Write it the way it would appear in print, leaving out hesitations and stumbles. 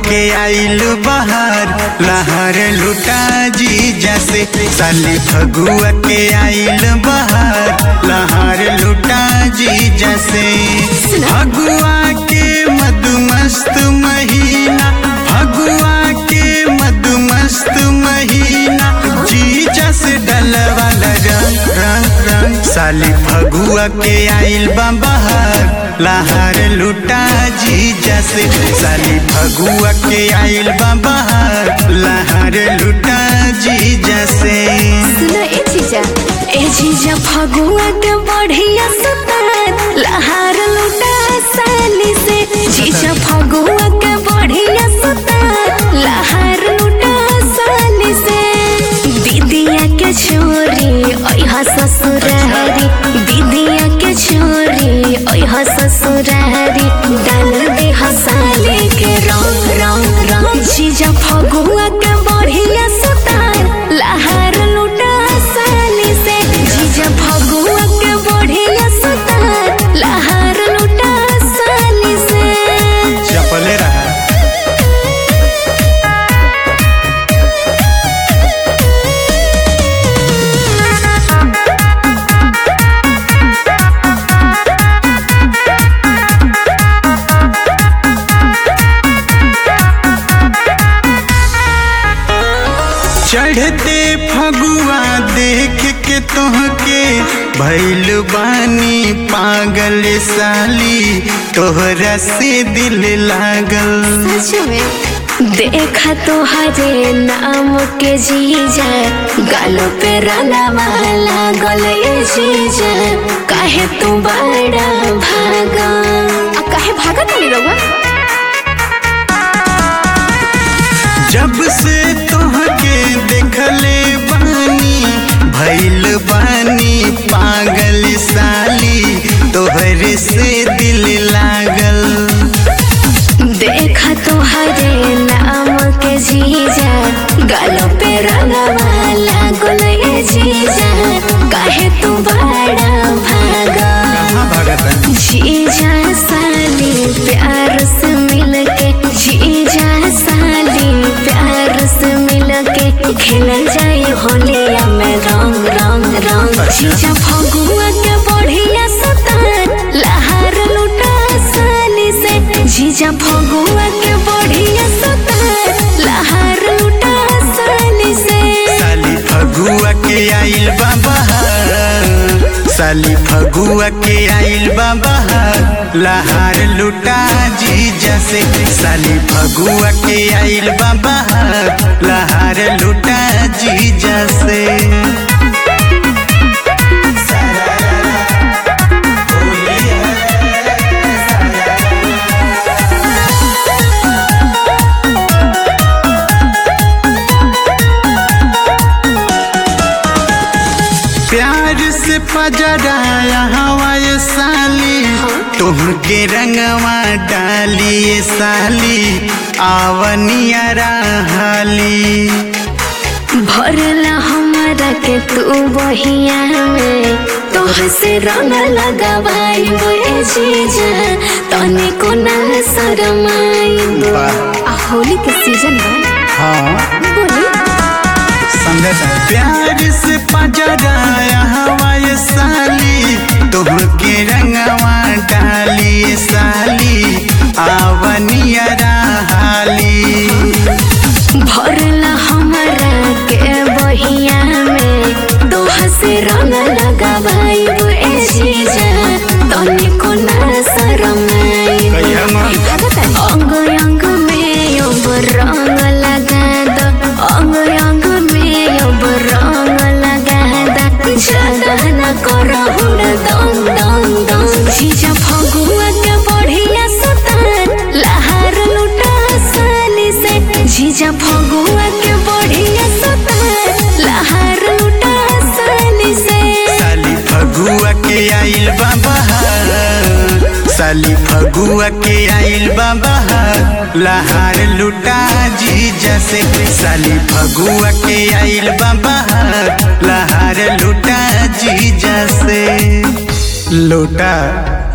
के आइल बहार लहर लुटा जी जैसे साली फगुआ के आइल बहार लहर लुटा जी जैसे फगुआ के मधुमस्त महीना फगुआ के मधुमस्त महीना जी जैसे डलवाला रंग रंग रंग साली फगुआ के आइल बहार लहर लुटा जी जैसे साली फगुआ के आइल बहार लहर लुटा जी जैसे। सुनो ए जीजा फगुआ के बढ़िया सुतार लहर लुटा साली से जीजा फगुआ के बढ़िया सुतार लहर लुटा साली से दीदिया के छोरी ओह ससुरारी दीदिया के छोरी ओह ससुरारी डाल दे हसाले के रंग रंग रंग जीजा फगुआ के बढ़िया सुतार लहर लुटा साली से जीजा फगुआ के बढ़िया सुतार लहर लुटा साली से। चपले रहा चढ़ते फगुआ देख के तोहके भइल बानी पागल साली तोहरा से दिल लागल। सच में देखा तो हरे नाम के जीजा गालों पे रंगवा लागल जीजा काहे तू बड़ा भागा काहे भागा नहीं रहुआ जब से तोहके देखले बानी भइल बानी पागल साली तोहरे से दिल लागल। देखा तो हरे नाम के जीजा गालों पे रंगवा लागल जीजा काहे तू बड़ा भागा जीजा साली प्यार से मिलके जीजा साली प्यार से मिलके खेल जाए होलिया में रंग रंग रंग जीजा फगुआ के बढ़िया सुतार लहर लुटा साली से जीजा फगुआ के बढ़िया सुतार लहर लुटा साली से। साली फगुआ के आइल बहार साली फगुआ के आइल बहार लहर लुटा जी जैसे साली फगुआ के आइल बहार लहर लुटा जी जैसे। प्यार से पजराया हवाए साली तुमके रंगवा डालिए साली आवनिया हाली भरला हमारा के तू बहिया में तोह से रंग लगावाई जीजा तने को ना शरमाई होली के सीजन हाँ बोली प्यार से पजराया हवाए साली तुमके रंगवा डालिए साली आवनिया हाली भरला हमारा के बहिया में तोह से रंग लगावाई जीजा तने को ना शरमाई अंग अंग में अब रंग लगा दो अंग अंग में अब रंग लगा दो ज्यादा न करो दम दम दम जीजा फगुआ के बढ़िया सुतार लहर लुटा साली से जीजा फगुआ के बढ़िया सुतार लहर लुटा साली से। साली फगुआ के आइल बहार साली फगुआ के आइल बहार लहर लुटा जी जैसे साली फगुआ के आइल बहार लहर लुटा जी जैसे लुटा